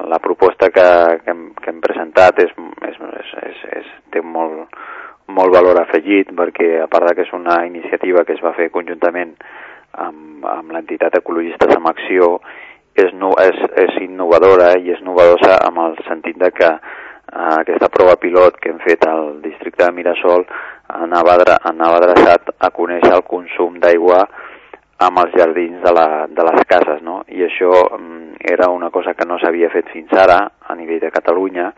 la proposta que hem presentat té molt valor afegit, perquè a part que és una iniciativa que es va fer conjuntament amb l'entitat Ecologistes en Acció, és innovadora i és novedosa amb el sentit de que aquesta prova pilot que hem fet al districte de Mirasol anava adreçat a conèixer el consum d'aigua amb els jardins de les cases, no? I això era una cosa que no s'havia fet fins ara a nivell de Catalunya,